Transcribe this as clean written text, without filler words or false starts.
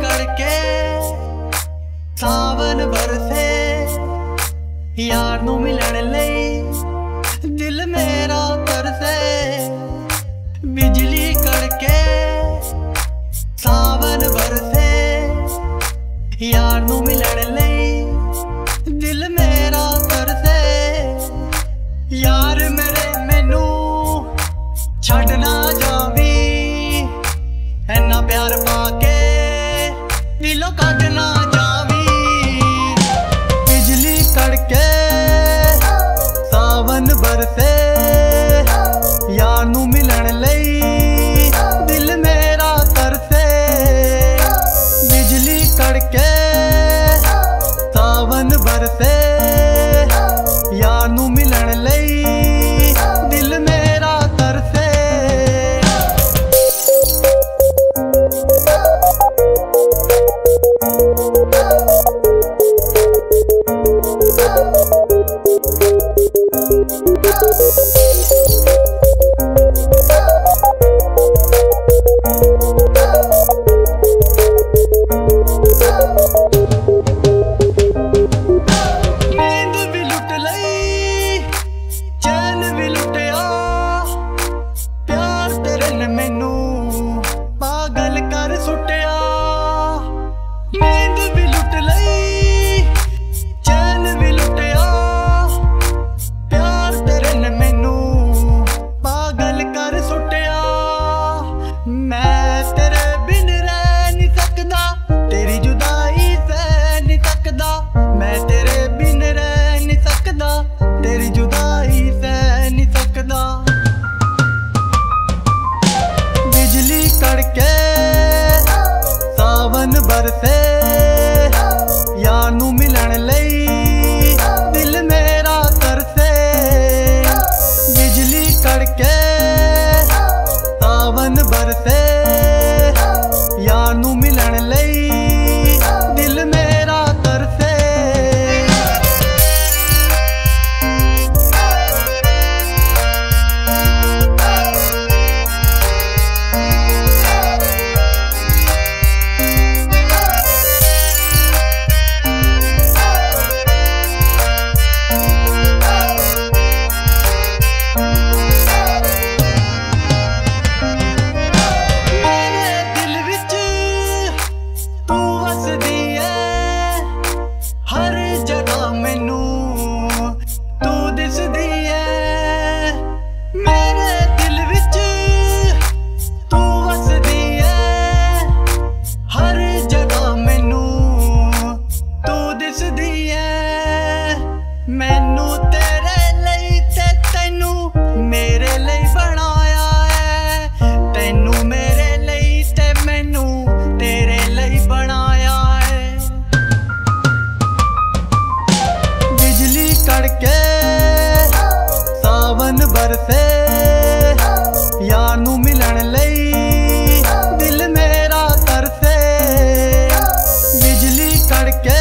करके सावन बरसे यार नू मिलन लई दिल मेरा तरसे। बिजली करके सावन बरसे यार नू मिलन लई दिल मेरा तरसे। यार मेरे मैनू छड़ ना जावी इन्ना प्यार पाके दिलों कट ना जावी। बिजली कड़के सावन बरसे यार नू मिलन लई दिल मेरा तरसे। बिजली कड़के सावन बरसे यार नू मिलन लई दिल मेरा तरसे। मैनू पागल कर सुटिया नींद भी लुट लई चैन भी लुटिया। प्यार तेरे ने मैनू पागल कर सुटिया। मैं तेरे बिन रह नहीं सकदा तेरी जुदाई सह नहीं सकदा। मैं तेरे बिन रह नहीं सकदा तेरी जुदाई सह नहीं सकदा। बिजली कड़के सावन बरसे यार नू मिलन लई दिल मेरा तरसे। बिजली कड़के सावन बरसे यार नू मिलन लई दिल मेरा तरसे। मैनू तेरे लई ते तैनू मेरे लई बनाया है। तैनू मेरे लई ते मैनू तेरे लई बनाया है। बिजली कड़के सावन बरसे यार नू मिलन लई दिल मेरा तरसे। बिजली कड़के